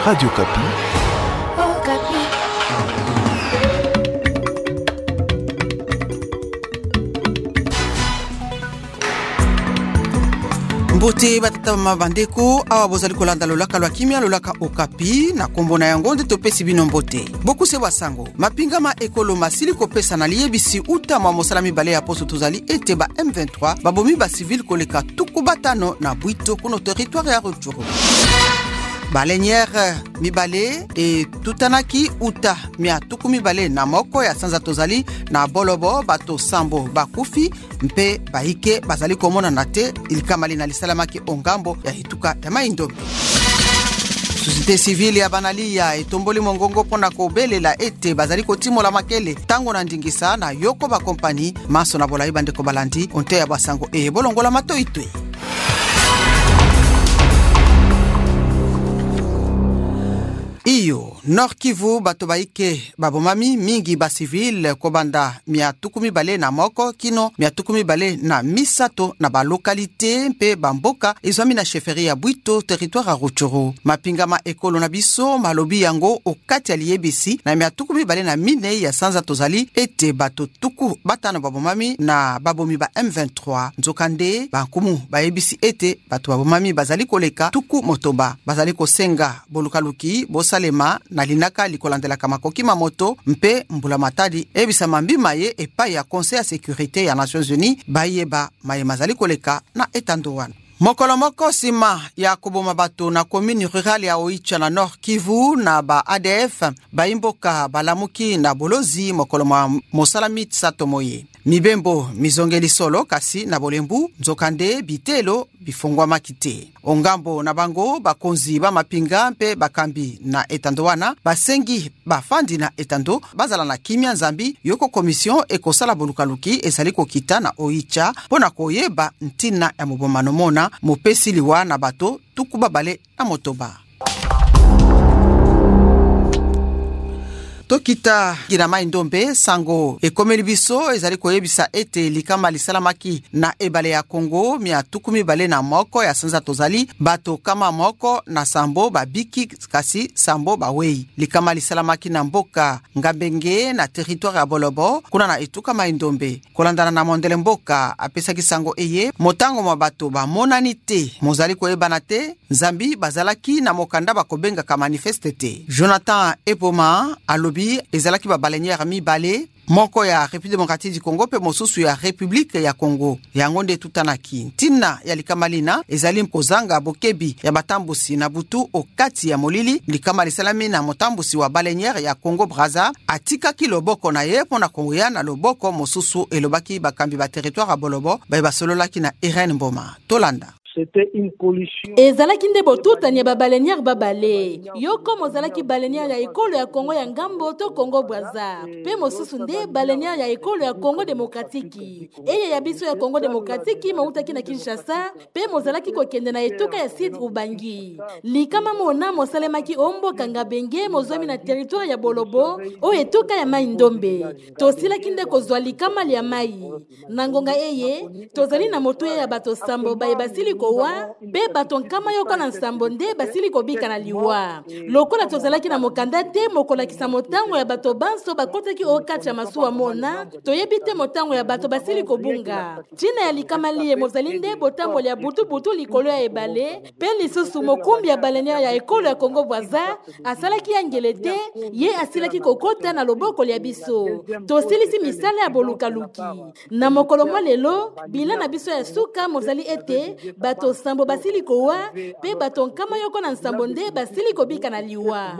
Radio Kapi. Oh, Kapi. Mbote batata mabandeko awa bozali kolanda lolaka lwa kimia lolaka Okapi na kombo na yango nde topesi bino mbote. Bokuse basango mapingama ekolo masili kopesa na liyebisi uta mwa mosala mibale ya poso tozali ete ba M23 babomi ba civil koleka tuku batano na Bwito kuno territoire ya Rutshuru. Balenyere mibale e tutanaki uta mia tuku mibale na moko ya sanza tozali na Bolobo bato sambo bakufi mpe baike bazali komona na te ilikamali na lisalamaki ongambo ya hituka ya Maindombe. Société civile ya banali ya etomboli mongongo pona kobelela ete bazali kotimola makele tango na ndingisa na yoko ba kompani maso na bolai bandeko balandi onte ya basango e bolongola matoitwe. Iyo Nord Kivu bato baike babomami mingi ba civil kobanda miatukumi bale na moko kino miatukumi bale na misato na ba lokalite mpe bamboka ezwami na chefferie ya Bwito territoire ya Rutshuru. Mapingama ekolo na biso malobi yango okati ya liyebisi na miatukumi bale na mine ya sanza tozali ete bato tuku batano babomami na babomi ba M23 nzokande bankumu bayebisi ete bato babomami bazali koleka tuku motoba bazali kosenga bolukaluki bosalema na linaka likolandelaka makoki mamoto mpe mbula matadi ebisa mambima ye epai ya Conseil ya Sécurité ya Nations Unies bayeba maye mazali koleka na etandowana. Mokolo moko sima ya koboma bato na commune rurale ya Oicha na Nord Kivu na ba ADF baimboka balamuki na bolozi mokolo mwa mosalami sato moye. Mibembo mizongeli solo kasi na bolembu nzokande bitelo bifungwa makite. Ongambo na bango bakonzi ba mapinga mpe bakambi na etandowana basengi bafandi na etando bazala na kimia nzambi yoko komision ekosala bolukaluki ezali kokita na Oicha pona koyeba ntina ya mobomano mona mopesi liwa na bato tukuba bale na motoba. Tokita gina Maindombe sango ekomeli biso ezali koyebisa ete likama lisalamaki na ebale ya Kongo mia tukumi bale na moko ya sanza tozali bato kama moko na sambo babiki kasi sambo bawei. Likama lisalamaki na mboka Ngabenge na territoire ya Bolobo kuna na etuka Maindombe kolandana na mondele mboka apesaki sango eye motango mwa bato bamonani te mozali koyebana te Nzambi bazalaki na mokanda bakobenga ka manifeste te. Jonathan Epoma alobi ezalaki ba balenyere mibale moko ya République démocratique du Congo pe mosusu ya République ya Congo yango nde tutanaki ntina ya likamalina ezali mkozanga bokebi ya batambusi na butu okati ya molili likama lisalami na motambusi wa balenyere ya Congo Brazza atikaki loboko na ye pona kongoya na loboko mosusu elobaki bakambi ba territoire ya Bolobo basololaki na Irene Mboma Tolanda. C'était une pollution. Ezalaki nde botutani ya babalenière babale. Yoko mozalaki balenière ya ekolo ya Congo ya Ngambo to Congo Brazza. Pe mosusu nde balenière ya ekolo ya Congo Démocratique. Eye ya biso ya Congo Démocratique mautaki na Kinshasa. Pe mozalaki kokende na etuka ya Sud Ubangi. Likama mona mosalemaki ombo Ngabenge mozomi na territoire ya Bolobo o etuka ya Maindombe. Tosilaki nde kozwa likama ya mai. Nangonga eye tozali na moto ya bato sambo bayebasili kowa be baton kama yoko na nsambo nde basili kobika na liwa lokola tozalaki na mokanda te mokola kisa motango ya bato banso bakotaki okati ya masuwa mona toyebi te motango ya bato basili kobunga tina ya likamali ye mozali nde botambo ya butu likolo ya ebale pe lisusu mokumbi ya balenière ya ekolo ya Congo Brazza asalaki ya ngele te ye asilaki kokota na loboko ya biso tosilisi misala ya bolukaluki na mokolo mwa lelo bila na biso ya suka mozali ete bato sambo basili kowa pe bato nkama yoko na nsambo nde basili kobika na liwa.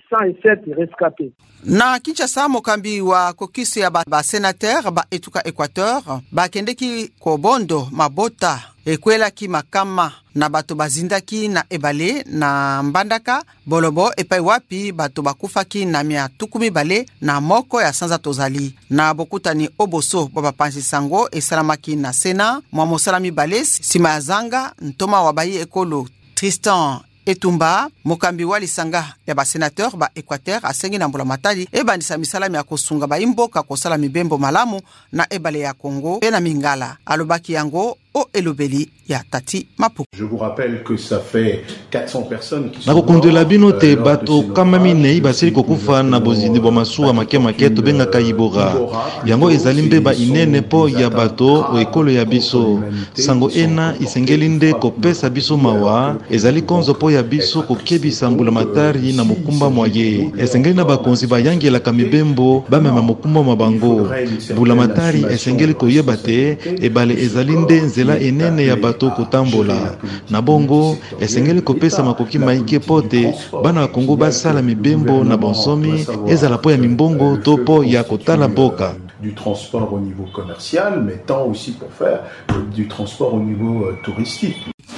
Na Kinshasa mokambi wa kokisi ya ba sénateur ba etuka Équateur bakendeki kobondo mabota ekwelaki makama na bato bazindaki na ebale na Mbandaka Bolobo epai wapi bato bakufaki na mia tukumi bale na moko ya sanza tozali na bokutani oboso bapanzi sango esalamaki na Sena mwa mosalami bale sima ya zanga ntoma wabayi ekolo Tristan Etumba mokambi wa lisanga ya ba sénateur ba Équateur asengi na mbula matadi ebandisa misalami ya kosunga ba imboka kosala mibembo malamu na ebale ya Congo pe na Mingala alobaki yango o elobeli ya Tati Mapuku. Je vous rappelle que ça fait 400 personnes qui sont nakokundela bino te bato kama minei basili kokufa na bozindi bwa masuwa make tobengaka Ibora. Yango ezali mbeba inene po ya bato o ekolo ya biso. Sango ena isengeli nde kopesa biso mawa ezali konzo po ya biso kokebisa mbulamatari na mokumba mwaye. Esengeli na bakonzi bayangelaka mibembo bamema mokumba mwa bango. Mbulamatari esengeli koyeba te ebale ezali nde nzela enene ya bato kotambola. Na bongo esengeli kopesa makoki maike pote bana Kongo basala mibembo na bonsomi ezala po ya mimbongo to po ya kotala boka. Du transport au niveau commercial, mais tant aussi pour faire du transport au niveau touristique.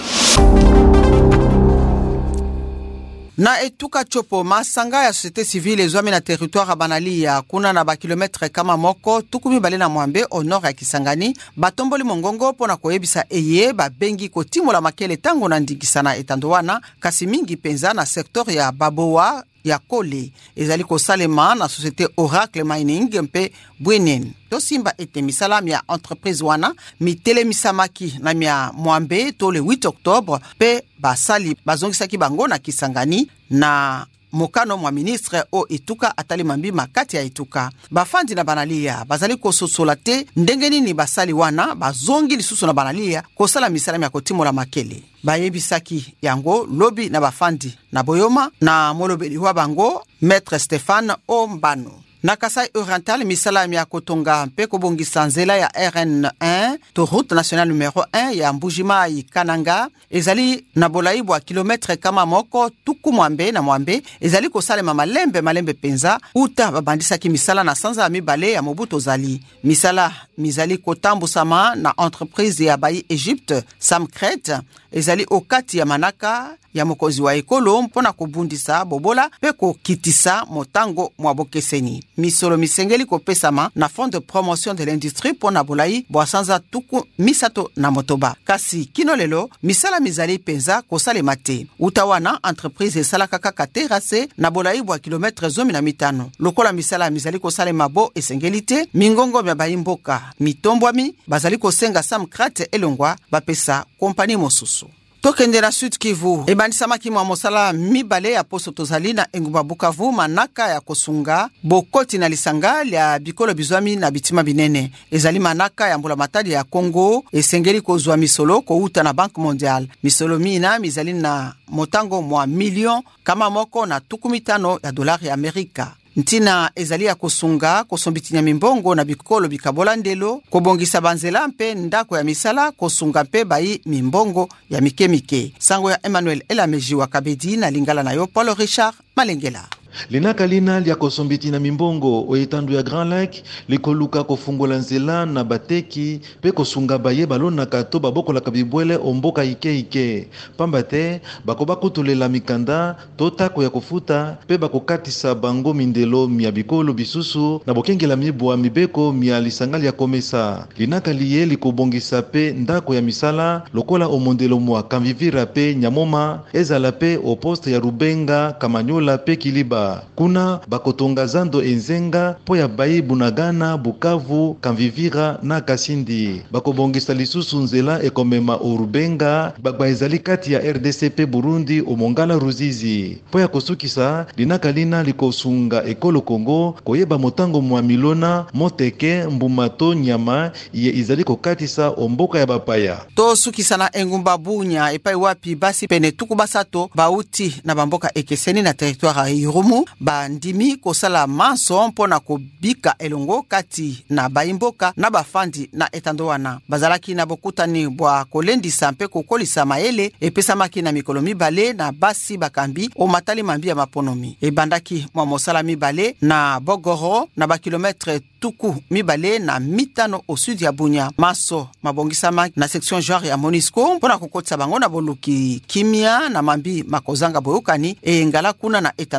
Na etuka chopo masanga ya société civile ezwami na territoire Banalia kuna na ba kilometre kama moko tukumi bale na mwambe au nord ya Kisangani batomboli mongongo pona koyebisa eye babengi kotimola makele tango na ndikisana etandowana kasi mingi penza na secteur ya Baboa ya Kole ezali kosalema na société Oracle Mining mpe Bwenen to simba ete misala mia entreprise wana mitele misamaki na mia mwambe to le 8 octobre pe basali bazongisaki bango na Kisangani na mokano mwa ministre o etuka atali mambi makati ya etuka bafandi na Banalia bazali kososola te ndengeni ni basali wana bazongi lisusu na Banalia kosala misala ya kotimola makele bayebisaki yango lobi na bafandi na Boyoma na molobeli wa bango Maître Stéphane Ombano. Na Kasai Oriental misala ya kotonga mpe kobongisa nzela ya RN1 to route nationale numéro 1 ya Mbujimai Kananga ezali na bolai bwa kilometre kama moko tuku mwambe na mwambe ezali kosalema malembe penza uta babandisaki misala na sanza mibale ya Mobutu zali misala mizali kotambusama na entreprise ya Bayi Egypte Samcret ezali okati ya manaka ya mokozi wa ekolo mpona kobundisa bobola pe kokitisa motango mwa bokeseni misolo misengeli kopesama na fond de promotion de l'industrie pona bolai bwasanza tuku misato na motoba kasi kino lelo misala mizali penza kosalema te utawana entreprise esalaka kaka terase na bolai bwa kilometre 15 lokola misala mizali kosalema bo esengeli te mingongo mya bayimboka mitombwami bazali kosenga Samcrat elongwa bapesa kompani mosusu. Tokende na Sud Kivu ebandisamaki mwa mosala mibale ya poso tozali na engumba Bukavu manaka ya kosunga bokoti na lisanga ya bikolo bizwami na bitima binene ezali manaka ya mbula matadi ya Kongo esengeli kozwa misolo kouta na Banque Mondiale misolo mina mizali na motango mwa million kama moko na $15 ya dolari ya Amerika. Ntina ezali ya kosunga kosombitinya mimbongo na bikolo bikabola ndelo kobongisa banzela mpe ndako ya misala kosunga mpe bayi mimbongo ya mike sango ya Emmanuel Elameji wa Kabedi na lingala na yo Paul Richard Malengela. Linaka lina lia kosombiti na mimbongo o etandu ya Grand Lac likoluka kofungola nzela na bateki pe kosunga baye balona kato babokola kabibwele omboka ike pamba te bakoba kutulela mikanda totako ya kofuta pe bakokatisa bango mindelo mia bikolo bisusu na bokengela mibwa mibeko mia lisangali ya komesa linaka liye likobongisa pe ndako ya misala lokola omondelo mwa Kamvivira pe Nyamoma ezala pe o poste ya Rubenga Kamanyola pe Kiliba kuna bakotonga zando enzenga po ya Bayi Bunagana Bukavu Kamvivira na Kasindi bakobongisa lisusu nzela ekomema Urubenga bagba ezali kati ya RDCP Burundi omongala Ruzizi po ya kosukisa linaka lina likosunga ekolo Kongo koyeba motango mwa milona moteke mbumato nyama ye izali kokatisa omboka ya bapaya to sukisa na engumba Bunya epai wapi basi pene tuku basato bauti na bamboka ekeseni na territoire ya Irumu bandimi kosala manso mpona kobika elongo kati na bayimboka na bafandi na etandowana bazalaki na bokutani bwa kolendisa mpe kokolisa maele epesamaki na mikolo mibale na basi bakambi o matali mambi ya maponomi ebandaki mwa mosala mibale na Bogoro na bakilometre tuku mibale na mitano au sud ya Bunya maso mabongisama na section genre ya Monisco mpona kokotisa bango na boluki kimia na mambi makozanga boyokani ngala kuna na etando na bango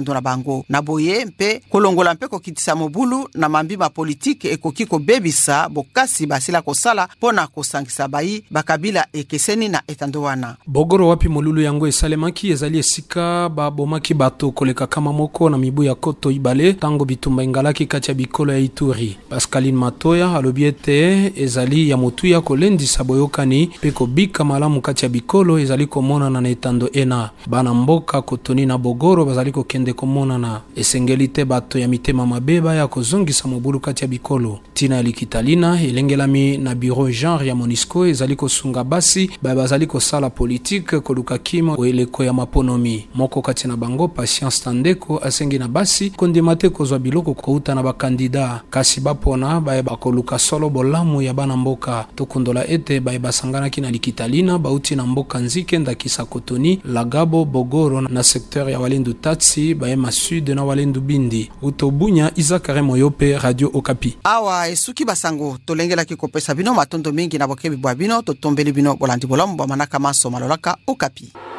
bango na boye mpe kolongola mpe kokitisa mobulu na mambima politike ekoki kobebisa bokasi basila kosala pona kosangisa bayi bakabila ekeseni na etando wana. Bogoro wapi molulu yango esalemaki ezali esika babomaki bato koleka kama moko na mibu ya koto ibale tango bitumba ingalaki kati ya bikolo ya Ituri. Pascaline Matoya alobi ete ezali ya motuya kolendisa boyokani pe kobika malamu kati ya bikolo ezali komonana na etando ena. Bana mboka kotoni na Bogoro bazali kokende komonana. Esengeli te bato ya mitema mabeba ya kozongisa mobulu kati ya bikolo. Tina ya Likitalina elengelami na bureau genre ya Monisco ezali kosunga basi bazali kosala politique koluka kima oeleko ya maponomi. Moko kati na bango Patience Tandeko asengi na basi kondimate kozwa biloko kouta na bakandida kasi bapona bakoluka solo bolamu ya bana mboka. Tokundola ete basanganaki na Likitalina bauti na mboka nzike ndakisa Kotoni, Lagabo, Bogoro na secteur ya Walendu Tatsi ma sud na Walendu Bindi. Utobunya Izakare Moyope, Radio Okapi. Awa esuki basango tolengelaki kopesa bino matondo mingi na bokebi bwa bino totombeli bino bolandi bolamu bamanaka maso malolaka Okapi.